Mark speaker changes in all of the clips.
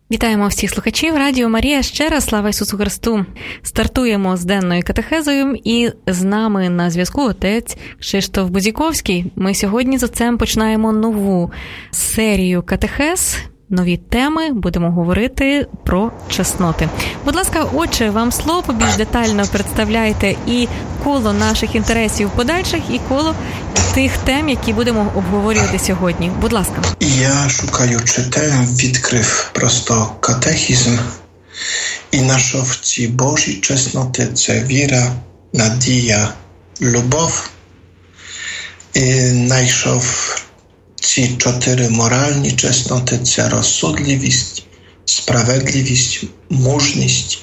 Speaker 1: Вітаємо всіх слухачів Радіо Марія. Ще раз слава Ісусу Христу. Стартуємо з денною катехезою і з нами на зв'язку отець Кшиштоф Бузіковський. Ми сьогодні з отцем починаємо нову серію катехез, нові теми, будемо говорити про чесноти. Будь ласка, отче, вам слово, побільш детально представляйте і коло наших інтересів подальших, і коло тих тем, які будемо обговорювати сьогодні. Будь ласка.
Speaker 2: Я, шукаючи тем, відкрив просто катехізм і знайшов ці Божі чесноти – це віра, надія, любов. І знайшов ці 4 моральні чесноти – це розсудливість, справедливість, мужність,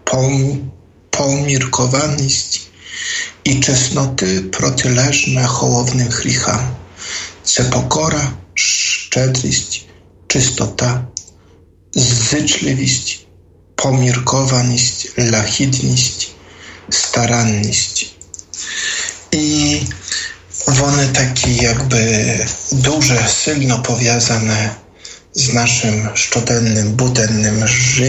Speaker 2: поміркованість і чесноти протилежне головним гріхам. Це покора, щедрість, чистота, зичливість, поміркованість, лагідність, старанність. І вони такі якби дуже сильно пов'язані з нашим щоденним, буденним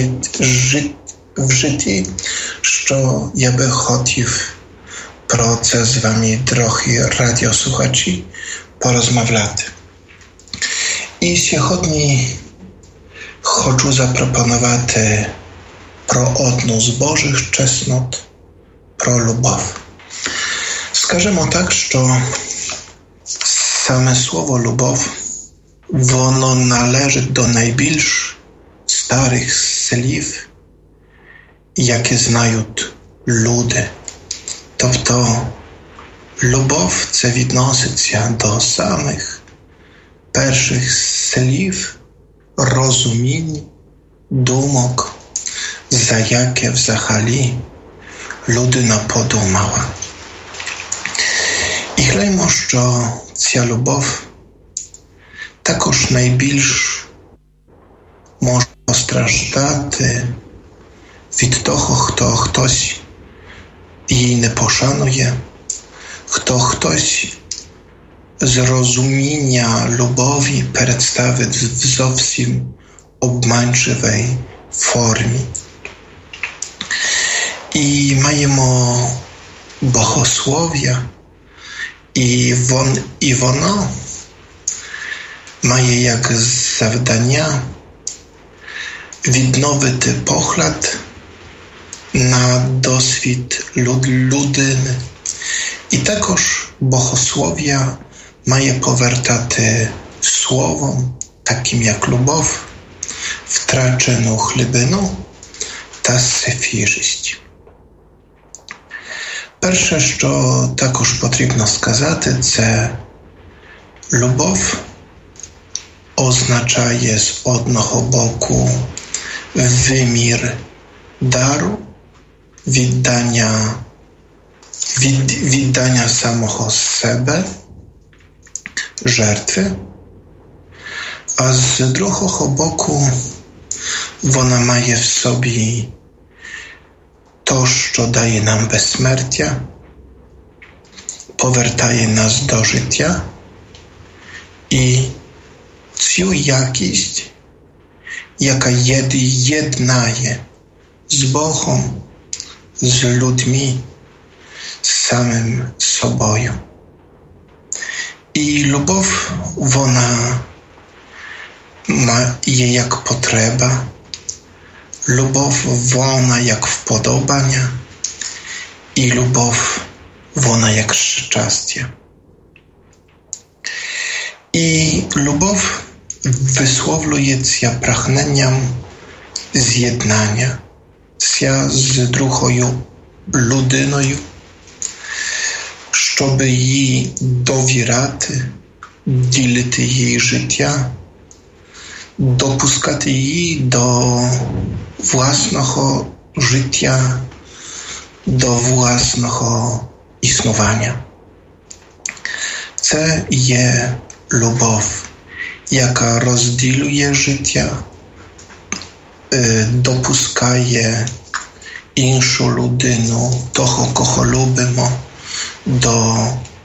Speaker 2: в житті, що я би хотів про це з вами, дорогі радіослухачі, порозмовляти. І сьогодні хочу запропонувати про одну з Божих чеснот, про любов. Скажемо так, що саме слово «любов» воно належить до найбільш старих слів, які знають люди. Тобто любов – це відноситься до самих перших слів, розумінь, думок, за яке взагалі людина подумала. І гляньмо, що ця любов також найбільш може постраждати від того, хто хтось її не пошанує, хто хтось з розуміння любові представить в зовсім обманчивій формі. І маємо богослов'я, і воно має як завдання відновити погляд на досвід людини. І також богослов'я має повертати словом, таким як любов, втрачену глибину та свіжість. Перше, що також потрібно сказати, це любов означає з одного боку вимір дару, віддання самого себе, жертви, а з другого боку вона має в собі то, що дає нам безсмертя, повертає нас до життя, і цю якість, яка єднає з Богом, з людьми, з самим собою. І любов, вона є як потреба, любов, вона як вподобання, і любов, вона як щастя. І любов висловлюється прагненням з'єднання з другою людиною, щоб їй довіряти, ділити її життя, допускати її до власного життя, до власного існування. Це є любов, яка розділює життя, допускає іншу людину, того, кого любимо, до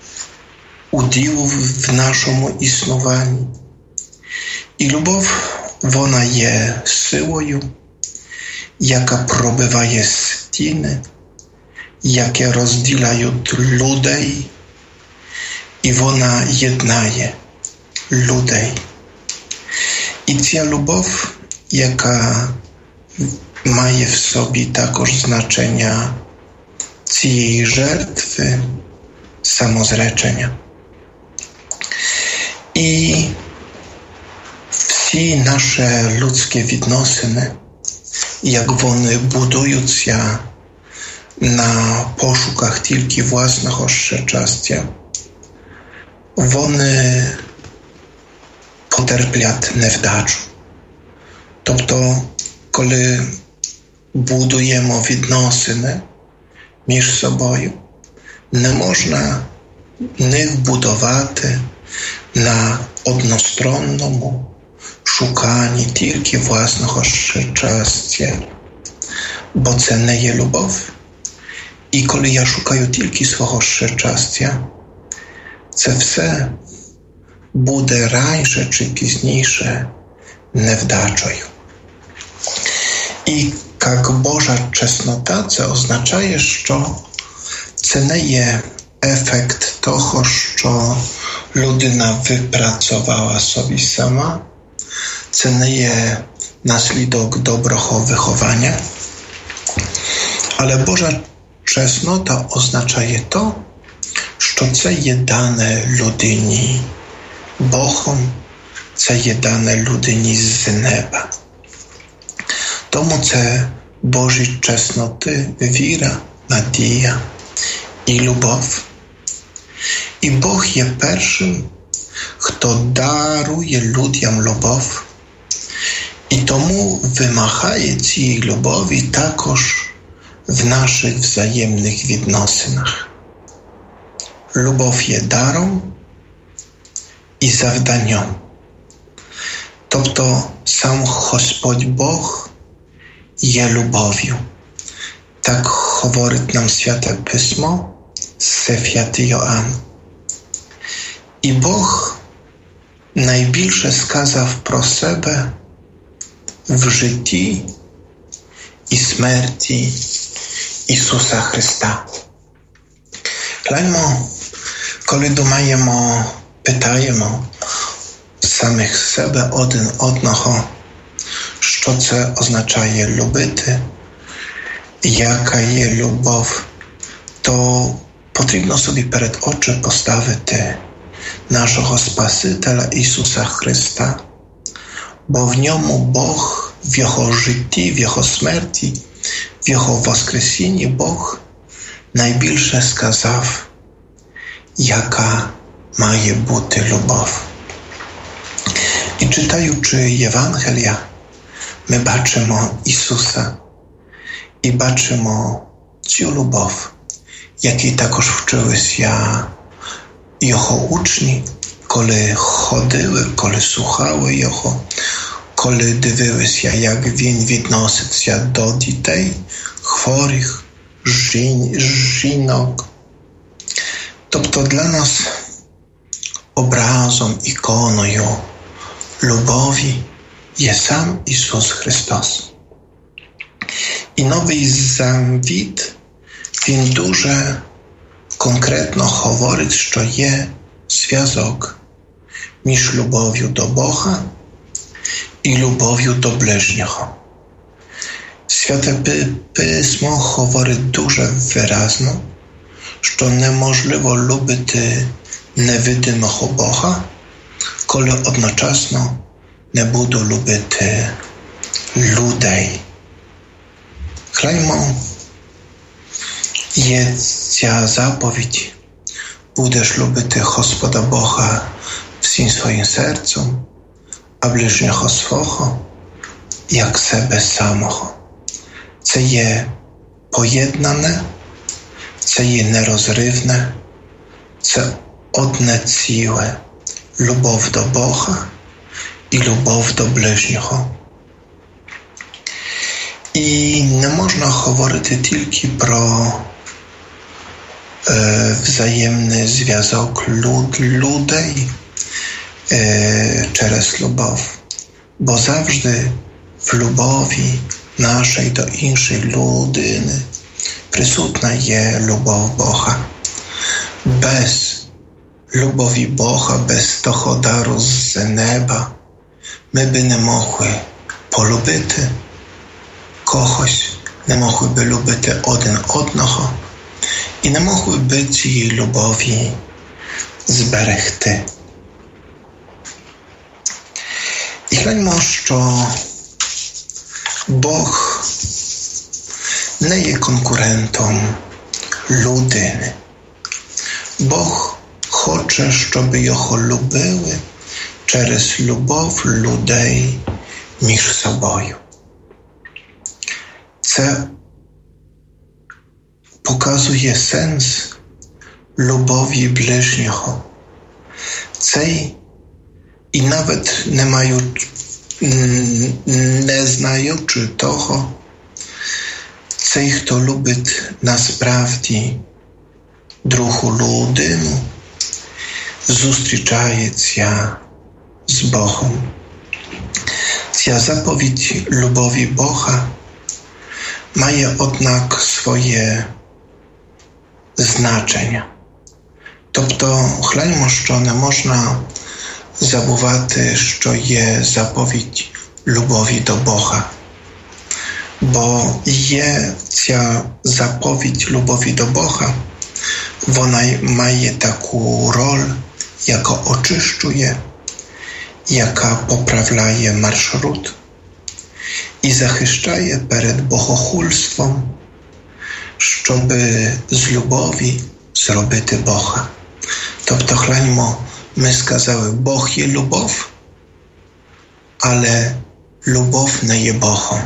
Speaker 2: уділу в нашому існуванні. І любов, Вона є силою, яка пробиває стіни, які розділяють людей, і вона єднає людей. І ця любов, яка має в собі також значення цієї жертви, самозречення. І всі наші людські відносини, як вони будуються на пошуках тільки власного щастя, вони потерплять невдачу. Тобто, коли будуємо відносини між собою, не можна їх будувати на односторонньому шуканні тільки власного щастя, бо це не є любов. І коли я шукаю тільки свого щастя, це все буде раніше чи пізніше невдачою. І як Божа чеснота, це означає, що це не є ефект того, що людина випрацювала собі сама, це не є наслідок доброго виховання, але Божа чеснота означає то, що це є дане людині Богом, це є дане людині з неба. Тому це Божі чесноти, віра, надія і любов. І Бог є першим, хто дарує людям любов, і тому вимагає цієї любові також в наших взаємних відносинах. Любов є даром і завданням. Тобто сам Господь Бог є любов'ю. Так говорить нам Святе Письмо, Святий Йоанн. І Бог найбільше сказав про себе в житті і смерті Ісуса Христа. Гляньмо, коли думаємо, питаємо самих себе один одного, що це означає любити, яка є любов, то потрібно собі перед очі поставити нашого Спасителя Ісуса Христа, бо в ньому Бог, в Його житті, в Його смерті, в Його воскресінні Бог найбільше сказав, яка має бути любов. І читаючи Євангелія, ми бачимо Ісуса і бачимо цю любов, якій також вчилися Його учні, коли ходили, коли слухали Його, коли дивилися, як Він відноситься до дітей, хворих, жінок. Тобто для нас образом, іконою любові є сам Ісус Христос. І Новий Завіт, він дуже конкретно говорить, що є зв'язок між любов'ю до Бога і любов'ю до ближнього. Святе Письмо говорить дуже виразно, що неможливо любити невидимого Бога, коли одночасно не буду любити людей. Гляньмо, є ця заповідь: будеш любити Господа Бога всім своїм серцем, а ближнього свого, як себе самого. Це є поєднане, це є нерозривне, це одне ціле. Любов до Бога і любов до ближнього. І не можна говорити тільки про взаємний зв'язок людей через любов. Бо завжди в любові нашої до іншої людини присутна є любов Бога. Без любові Бога, без того дару з неба ми би не могли полюбити когось, не могли би любити один одного і не могли би цієї любові зберегти. І гляньмо, що Бог не є конкурентом людини. Бог хоче, щоб його любили через любов людей між собою. Це показує сенс любові ближнього. Цей і навіть не знаючи того, цей, хто любить насправді другу людину, зустрічається з Богом. Ця заповідь любові Бога має, однак, своє значення. Тобто, гляньмо, що не можна забувати, що є заповідь любові до Бога. Бо є ця заповідь любові до Бога, вона має таку роль, яка очищує, яка поправляє маршрут і захищає перед богохульством, щоб з любові зробити Бога. Тобто, гляньмо, ми сказали, Бог є любов, але любов не є Богом.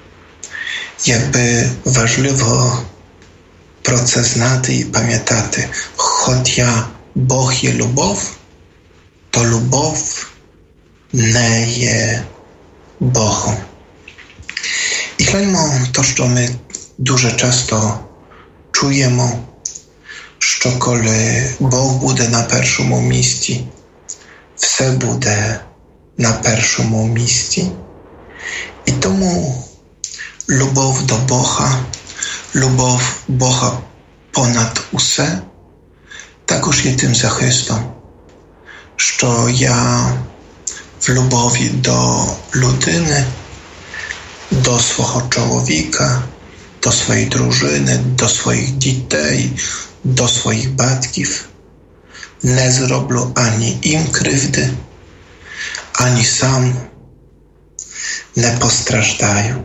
Speaker 2: Якби важливо про це знати і пам'ятати, хоча Бог є любов, то любов не є Богом. І гляньмо то, що ми дуже часто чуємо, що коли Бог буде на першому місці, все буде на першому місці. І тому любов до Бога, любов Бога понад усе, також є тим захистом, що я в любові до людини, до свого чоловіка, до своєї дружини, до своїх дітей, до своїх батьків не зроблю ані їм кривди, ані сам не постраждаю.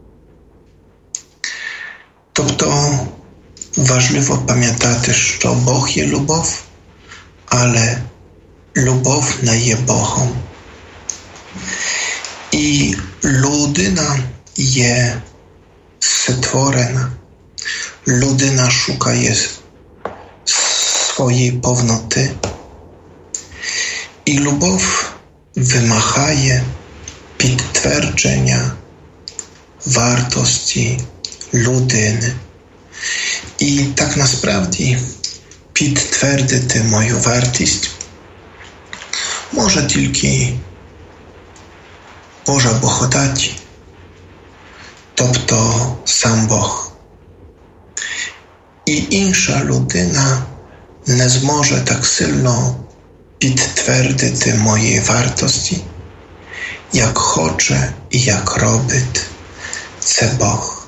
Speaker 2: Тобто важливо пам'ятати, що Бог є любов, але любов не є Богом. І людина є створена. Людина шукає своєї повноти. І любов вимагає підтвердження вартості людини. І так насправді підтвердити мою вартість може тільки Божа благодать, тобто сам Бог. І інша людина не зможе так сильно підтвердити моєї вартості, як хоче і як робить це Бог.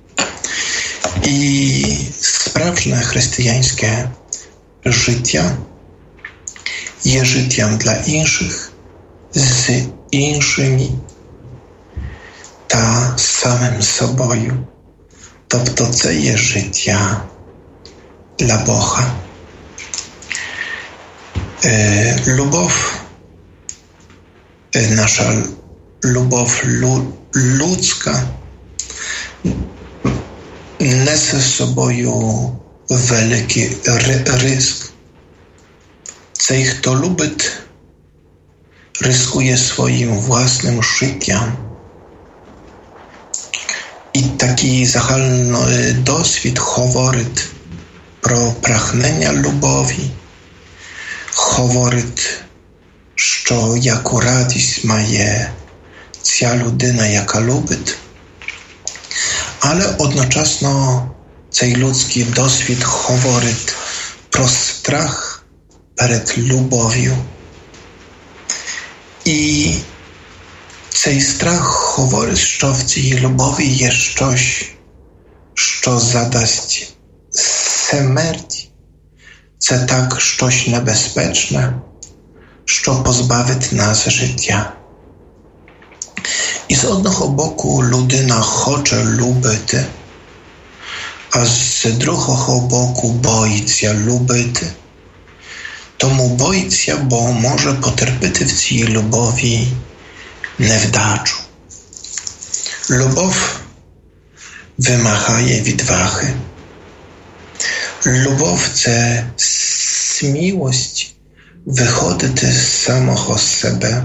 Speaker 2: І справжнє християнське життя є життям для інших, з іншими та самим собою. Тобто це є життя для Бога. Любов, наша любов людська несе з собою великий ризик. Цей, хто любить, ризикує своїм власним життям. І такий загальний досвід говорить про прагнення любові, говорить, що яку радість має ця людина, яка любить, але одночасно цей людський досвід говорить про страх перед любов'ю. І цей страх говорить, що в цій любові є щось, що задасть смерть. Це так щось небезпечне, що позбавить нас життя. І з одного боку людина хоче любити, а з другого боку боїться любити. Тому боїться, бо може потерпіти в цій любові невдачу. Любов вимагає відваги. Любов – це смілость виходити з самого себе.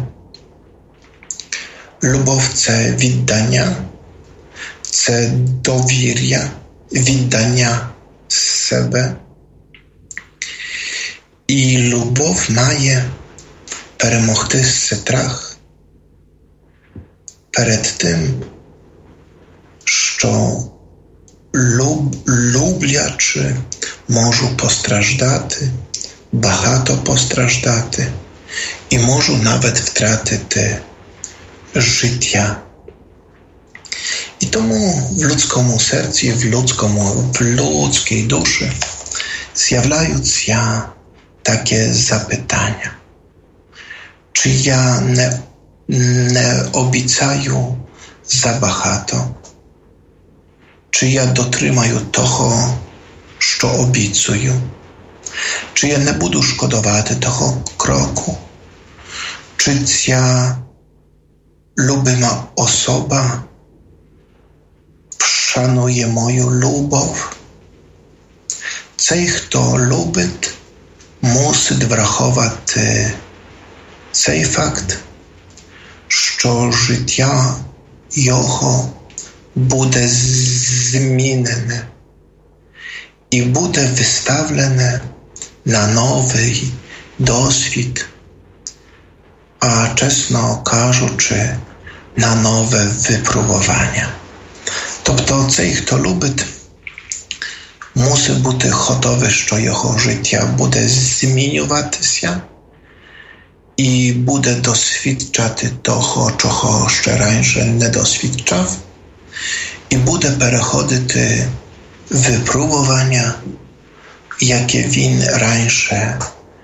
Speaker 2: Любов – це віддання, це довір'я, віддання себе. І любов має перемогти страх перед тим, що люблячи можу постраждати, багато постраждати і можу навіть втратити життя. І тому в людському серці, в людській душі з'являються таке запитання. Чи я не обіцяю забагато? Чи я дотримаю того, що обіцюю? Чи я не буду шкодувати того кроку? Чи ця любима особа шанує мою любов? Цей, хто любить, мусить враховувати цей факт, що життя його буде змінене і буде виставлене на новий досвід, а чесно кажучи, на нове випробування. Тобто цей, хто любить, мусить бути готовий, що його життя буде змінюватися і буде досвідчати того, чого ще раніше не досвідчав, і буде переходити випробування, яке він раніше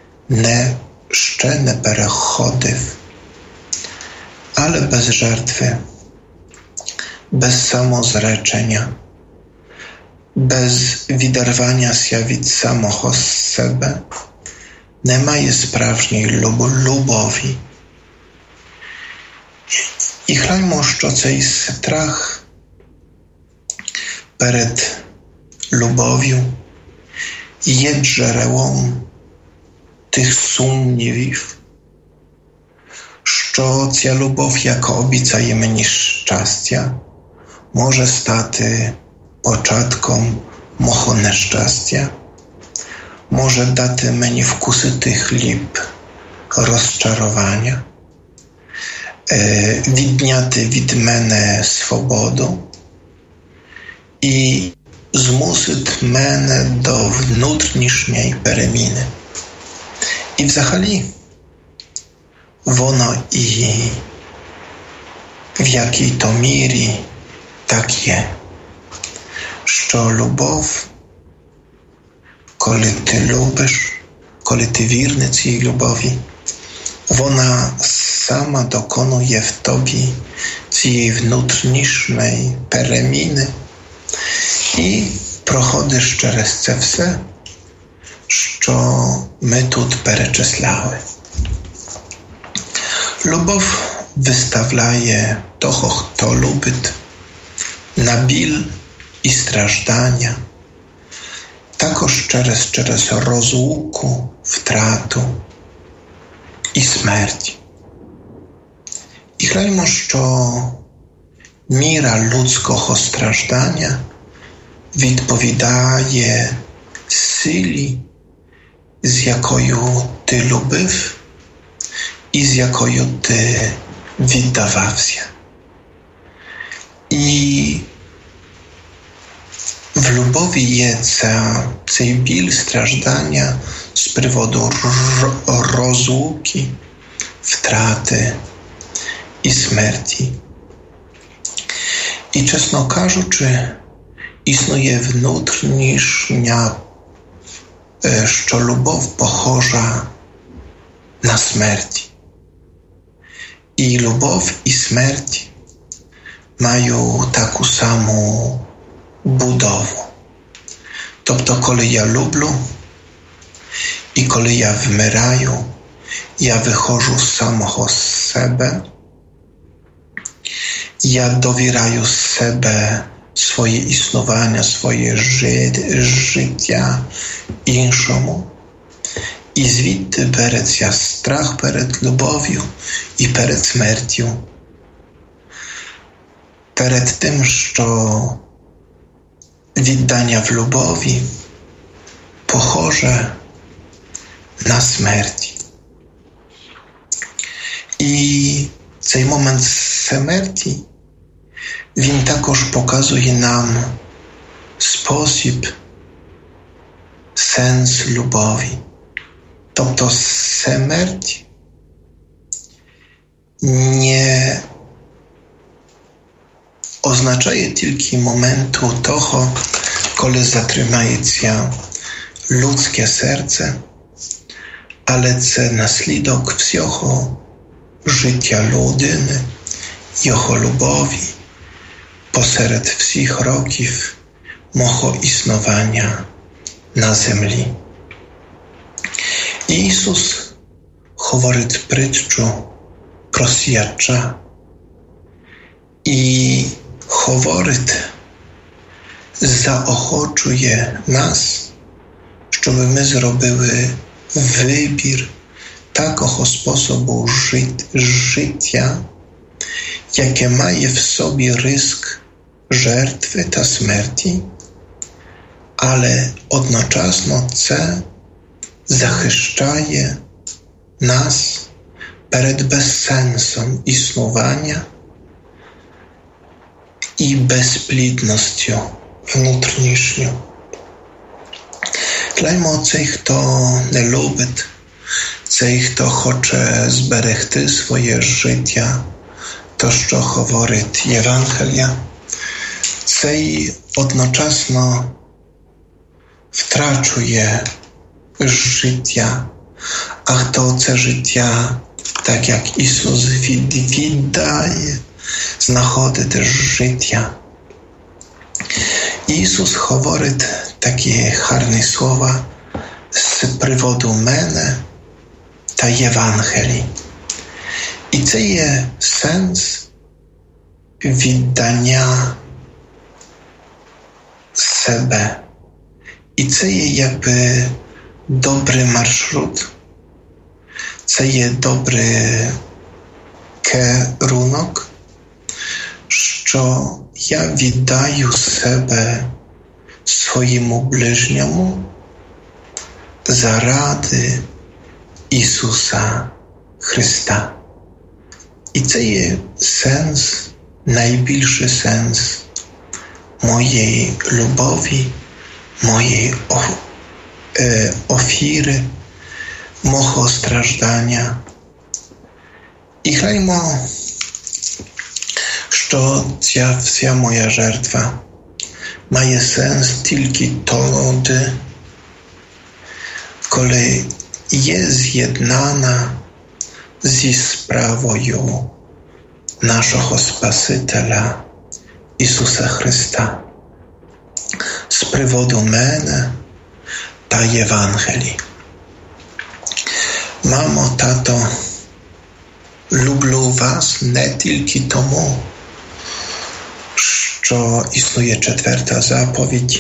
Speaker 2: ще не переходив. Але без жертви, без самозречення, без відірвання від самого себе немає справжньої любові. І гляньмо, що цей страх перед любов'ю є джерелом тих сумнівів, що ця любов, яка обіцяє мені щастя, може стати початком мого нещастя, може дати мені вкусити хліб розчарування, відняти від мене свободу і змусить мене до внутрішньої переміни. І взагалі, воно і в якій-то мірі так є, що любов, коли ти любиш, коли ти вірний цій любові, вона сама доконує в тобі цієї внутрішньої переміни і проходиш через це все, що ми тут перечисляли. Любов виставляє того, хто любить, на біль і страждання, також через розлуку, втрату і смерть. І гляньмо, що міра людського страждання відповідає силі, з якою ти любив і з якою ти віддавався. І в любові є цей біль, страждання з приводу розлуки, втрати і смерті. І, чесно кажучи, існує внутрішня, що любов похожа на смерть. І любов і смерть мають таку саму будову. Тобто, коли я люблю і коли я вмираю, я виходжу з самого себе, я довіряю себе, своє існування, своє життя іншому. І звідти береться страх перед любов'ю і перед смертю. Перед тим, що віддання в любові похоже на смерть. І цей момент смерті, він також показує нам спосіб, сенс любові. Тобто смерть не означає тільки моменту того, коли затримається людське серце, але це наслідок всього життя людини, його любові посеред всіх років мого існування на землі. Ісус говорить притчу про сіяча і говорить, заохочує нас, щоб ми зробили вибір такого способу життя, яке має в собі риск жертви та смерті, але одночасно це захищає нас перед безсенсом існування і безплідністю внутрішньою. Гляньмо, цей, хто не любить, цей, хто хоче зберегти своє життя, то, що говорить Євангелія, цей одночасно втрачує життя. А хто це життя, так як Ісус віддає, знаходити життя. Ісус говорить такі гарні слова з приводу мене та Євангелії. І це є сенс віддання себе. І це є якби добрий маршрут, це є добрий керунок, що я віддаю себе своєму ближньому заради Ісуса Христа. І це є сенс, найбільший сенс моєї любові, моєї офіри, мого страждання. І гляньмо, що ця вся моя жертва має сенс тільки тоді, коли є з'єднана зі справою нашого Спасителя Ісуса Христа. З приводу мене та Євангелії. Мамо, тато, люблю вас не тільки тому, що існує 4 заповідь,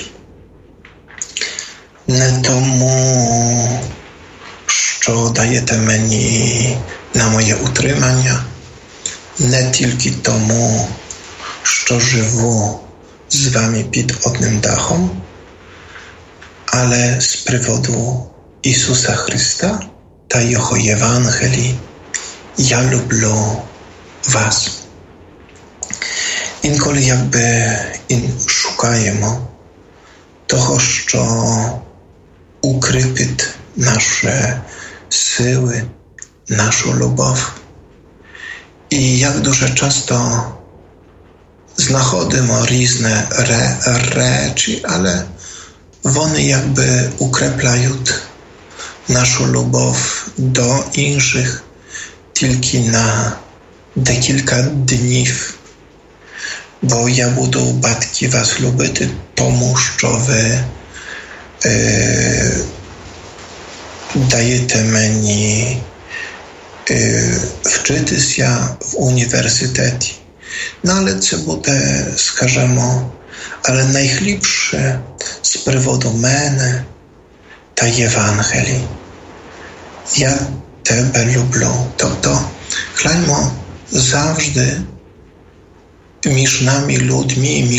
Speaker 2: не тому, що даєте мені на моє утримання, не тільки тому, що живу з вами під одним дахом, але з приводу Ісуса Христа та Його Євангелії я люблю вас. Інколи якби шукаємо того, що укріпить наші сили, нашу любов. І як дуже часто знаходимо різні речі, але вони якби укріпляють нашу любов до інших тільки на декілька днів. Бо я буду, батьки, вас любити, тому що ви даєте мені вчитися в університеті. No ale це буде, скажімо, але найхліпше з приводу мене та Євангелії. Я тебе люблю. Тобто, гляньмо завжди між нами людьми,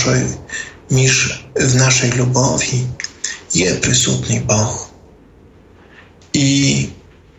Speaker 2: в нашій любові є присутній Бог. І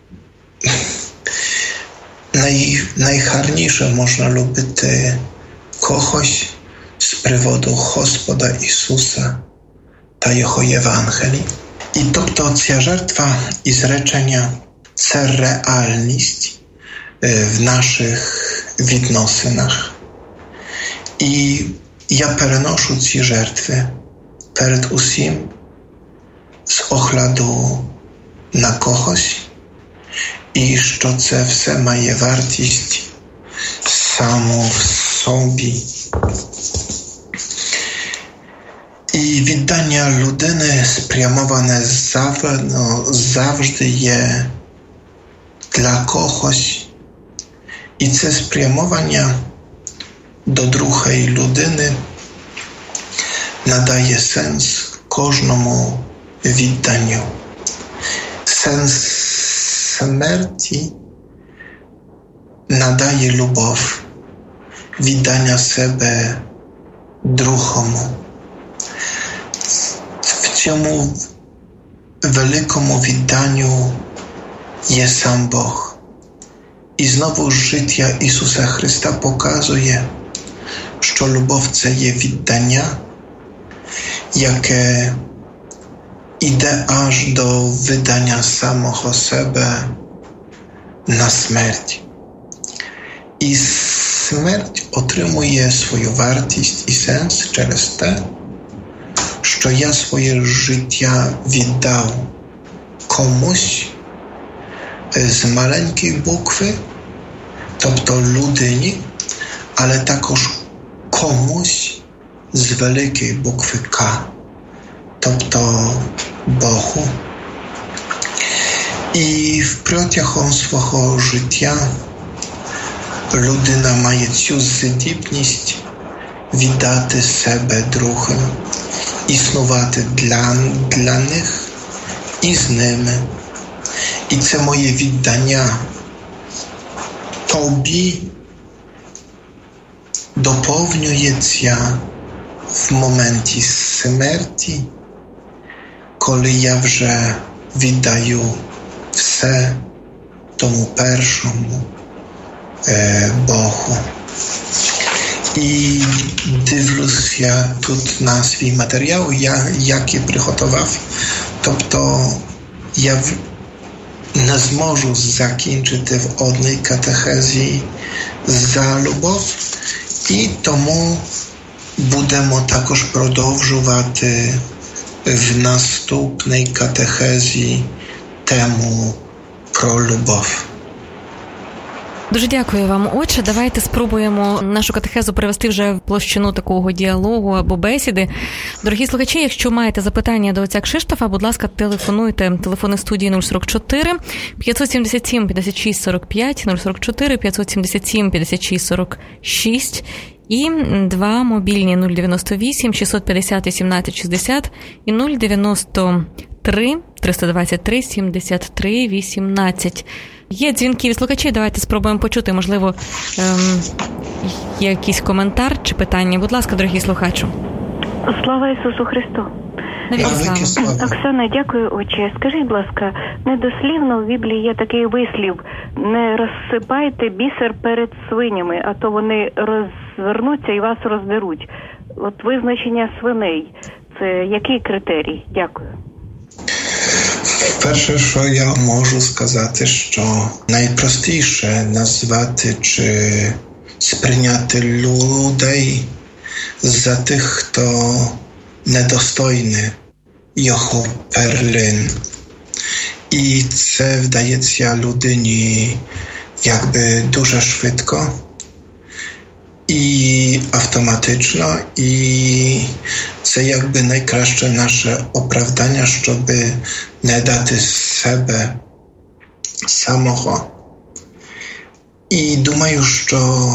Speaker 2: найгарніше можна любити когось з приводу Господа Ісуса та Його Євангелії. І тобто ця жертва і зречення – це реальність в наших відносинах. І я переношу ці жертви перед усім з огляду на когось, і що це все має вартість само в собі. І віддання людини спрямоване завжди є для когось. І це спрямовання до другої людини надає сенс кожному відданню. Сенс смерті надає любов, віддання себе другому. В цьому великому відданню є сам Бог. І знову життя Ісуса Христа показує, що любов – це є віддання, яке іде аж до видання самого себе на смерть. І смерть отримує свою вартість і сенс через те, що я своє життя віддав комусь з маленької букви, тобто людині, але також комусь з великої букви К, тобто Богу. І протягом свого життя людина має цю здібність віддати себе другим, існувати для них і з ними. І це моє віддання тобі доповнюється в моменті смерті, коли я вже віддаю все тому першому Богу. І дивлюсь я тут на свій матеріал, який приготував. Тобто я не зможу закінчити в одній катехезі за любов, і тому будемо також продовжувати в наступній катехезі тему про любов.
Speaker 1: Дуже дякую вам, отче. Давайте спробуємо нашу катехезу перевести вже в площину такого діалогу або бесіди. Дорогі слухачі, якщо маєте запитання до отця Кшиштофа, будь ласка, телефонуйте. Телефони студії 044 577 56 45, 044 577 56 46 і 2 мобільні 098 650 17 60 і 093 323 73 18. Є дзвінки від слухачів, давайте спробуємо почути, можливо, є якийсь коментар чи питання. Будь ласка, дорогі слухачу.
Speaker 3: Слава Ісусу Христу! Оксана, дякую, отче. Скажіть, будь ласка, недослівно в Біблії є такий вислів: не розсипайте бісер перед свинями, а то вони звернуться і вас роздеруть. От визначення свиней – це який критерій? Дякую.
Speaker 2: Перше, що я можу сказати, що найпростіше назвати чи сприйняти людей за тих, хто недостойний його перлин. І це вдається людині якби дуже швидко і автоматично, і це якби найкраще наше оправдання, щоб не дати себе самого. І думаю, що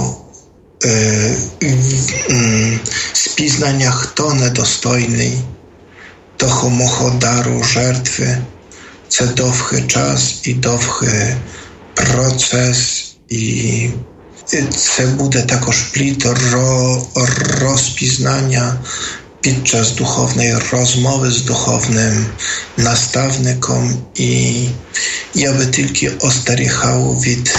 Speaker 2: спізнання, хто недостойний того мого дару жертви, це довгий час і довгий процес, і це буде також плід розпізнання під час духовної розмови з духовним наставником. І я би тільки остерігав від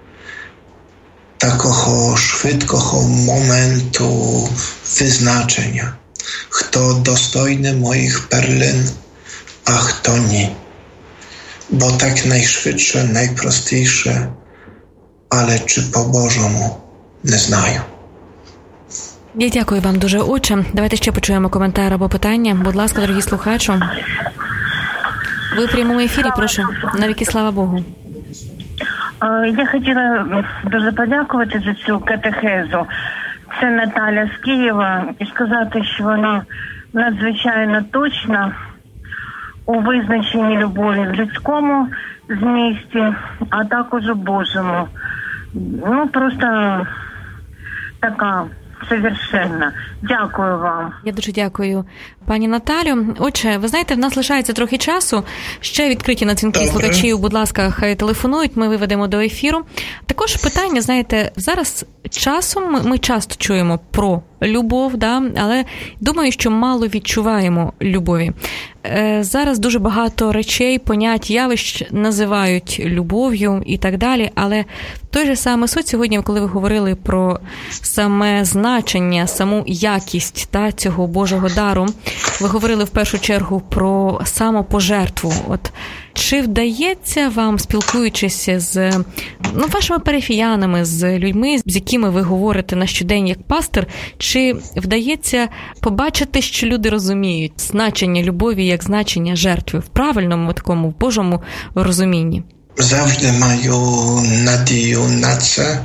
Speaker 2: такого швидкого моменту визначення, хто достойний моїх перлин, а хто ні. Бо так найшвидше, найпростіше, але чи по-божому, не знаю.
Speaker 1: Я дякую вам дуже, отче. Давайте ще почуємо коментар або питання. Будь ласка, дорогі слухачі. Ви в прямому ефірі, прошу. Навіки слава Богу.
Speaker 4: Я хотіла дуже подякувати за цю катехезу. Це Наталя з Києва. І сказати, що вона надзвичайно точна у визначенні любові в людському змісті, а також у Божому. Просто така совершенна. Дякую вам.
Speaker 1: Я дуже дякую, пані Наталю. Отже, ви знаєте, в нас лишається трохи часу. Ще відкриті на дзвінки слухачів, будь ласка, хай телефонують, ми виведемо до ефіру. Також питання, знаєте, зараз часом ми часто чуємо про любов, але думаю, що мало відчуваємо любові. Зараз дуже багато речей, понять, явищ називають любов'ю і так далі, але той же самий суть сьогодні, коли ви говорили про саме значення, саму якість цього Божого дару, ви говорили в першу чергу про самопожертву. От чи вдається вам, спілкуючись з вашими парафіянами, з людьми, з якими ви говорите на щодень як пастир, чи вдається побачити, що люди розуміють значення любові як значення жертви в правильному такому, в Божому розумінні?
Speaker 2: Завжди маю надію на це.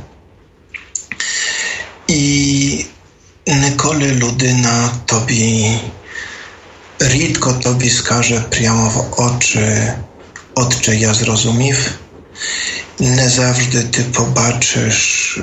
Speaker 2: І ніколи людина рідко тобі скаже прямо в очі: «Отче, я зрозумів». Не завжди ти побачиш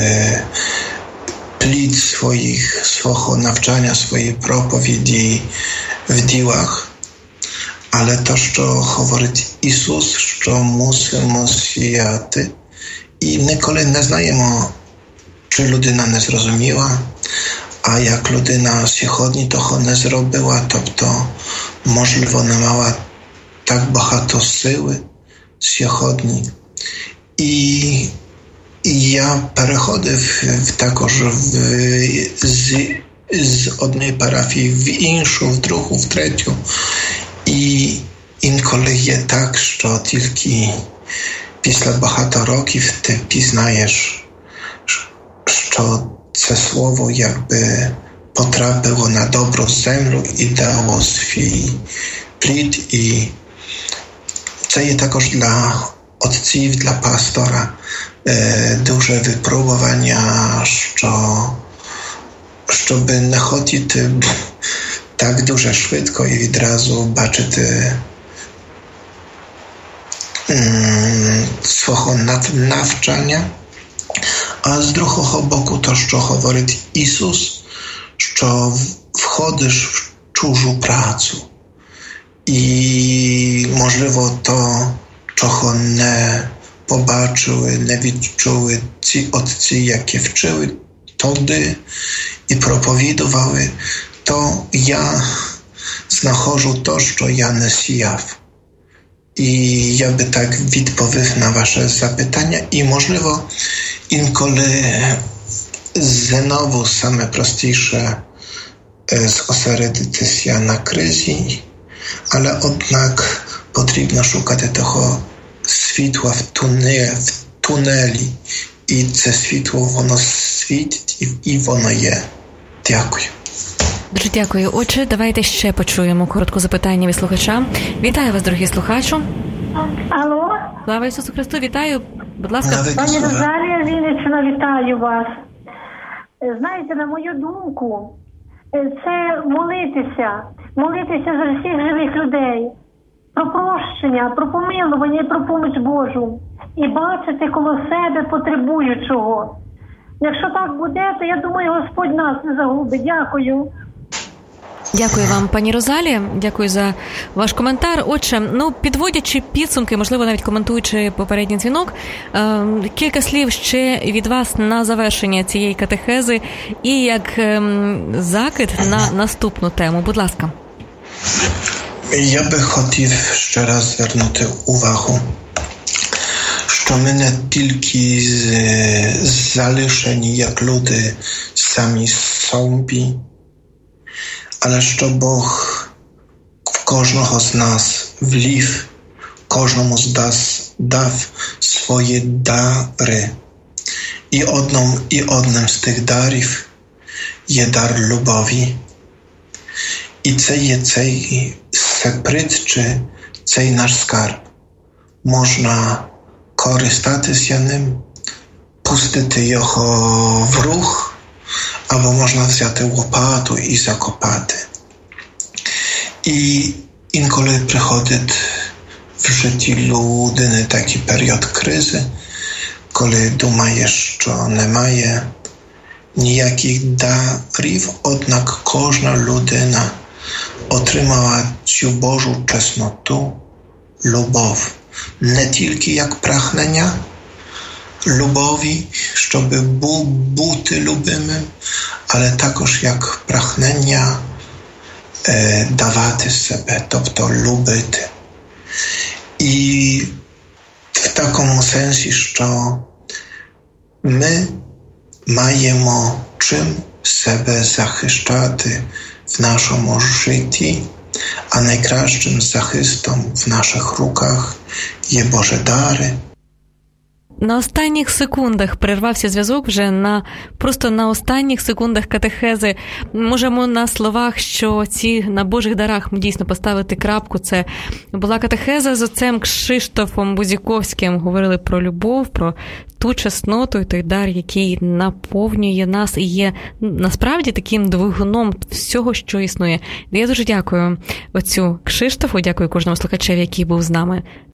Speaker 2: плід свого навчання, своєї проповіді в ділах. Але то, що говорить Ісус, що мусимо сіяти, і ніколи не знаємо, чи людина не зрозуміла, а як людина сьогодні того не зробила, тобто, можливо, не мала так багато сили сьогодні. І я переходив також з однієї парафії в іншу, в другу, в третю. І інколи є так, що тільки після багато років ти пізнаєш, що це слово якби потрапило на добру землю і дало свій плід. І це є також для отців, для пастора дуже випробування, щоб не ходити так дуже швидко і відразу бачити свого навчання. А з другого боку, то, що говорить Ісус, що входиш в чужу працю. І, можливо, то, чого не побачили, не відчули ці отці, які вчили тоді і проповідували, то я знаходжу то, що я не сіяв. І я би так відповів на ваше запитання. І, можливо, інколи znowu same prostsze zosередитися на кризі, але однак потрібно шукати того світла в тунелі. І це світло, воно світить, і воно є. Дякую.
Speaker 1: Дуже дякую. Отже, давайте ще почуємо коротке запитання від слухача. Вітаю вас, дорогі слухачу.
Speaker 5: Алло.
Speaker 1: Слава Ісусу Христу, вітаю. Будь ласка.
Speaker 5: Пані Розалія Вінниччина, вітаю вас. Знаєте, на мою думку, це молитися за всіх живих людей, про прощення, про помилування і про поміч Божу. І бачити коло себе потребуючого. Якщо так буде, то я думаю, Господь нас не загубить. Дякую.
Speaker 1: Дякую вам, пані Розалія. Дякую за ваш коментар. Отже, підводячи підсумки, можливо, навіть коментуючи попередній дзвінок, кілька слів ще від вас на завершення цієї катехези і як закид на наступну тему. Будь ласка.
Speaker 2: Я би хотів ще раз звернути увагу, що ми не тільки залишені як люди самі собі, але що Бог в кожного з нас влив, кожному з нас дав свої дари. І одним з тих дарів є дар любові. І це є цей секрет, чи цей наш скарб. Можна користатися ним, пустити його в рух, або можна взяти лопату і закопати. І інколи приходить в житті людини такий період кризи, коли думає, що немає ніяких дарів, однак кожна людина отримала цю Божу чесноту, любов. Не тільки як прагнення любові, щоб бути любимим, але також як прагнення давати себе, тобто любити. І в такому сенсі, що ми маємо чим себе захищати в нашому житті, а найкращим захистом в наших руках є Божі дари.
Speaker 1: На останніх секундах перервався зв'язок, вже просто на останніх секундах катехези. Можемо на словах, що на Божих дарах ми дійсно поставити крапку. Це була катехеза з отцем Кшиштофом Бузіковським. Говорили про любов, про ту чесноту і той дар, який наповнює нас і є насправді таким двигуном всього, що існує. Я дуже дякую отцю Кшиштофу, дякую кожному слухачеві, який був з нами